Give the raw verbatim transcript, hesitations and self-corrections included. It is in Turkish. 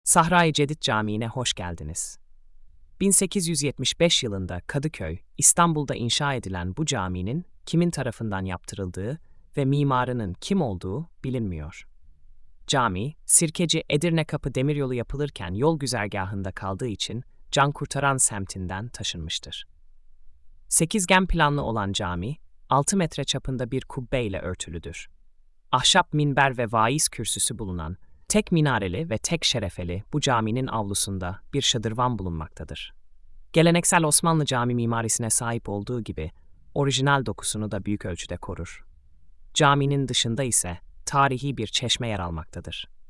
Sahra-i Cedid Camii'ne hoş geldiniz. bin sekiz yüz yetmiş beş yılında Kadıköy, İstanbul'da inşa edilen bu caminin kimin tarafından yaptırıldığı ve mimarının kim olduğu bilinmiyor. Cami, Sirkeci Edirne Kapı Demiryolu yapılırken yol güzergahında kaldığı için Cankurtaran semtinden taşınmıştır. Sekizgen planlı olan cami, altı metre çapında bir kubbeyle örtülüdür. Ahşap minber ve vaiz kürsüsü bulunan tek minareli ve tek şerefeli bu caminin avlusunda bir şadırvan bulunmaktadır. Geleneksel Osmanlı cami mimarisine sahip olduğu gibi orijinal dokusunu da büyük ölçüde korur. Caminin dışında ise tarihi bir çeşme yer almaktadır.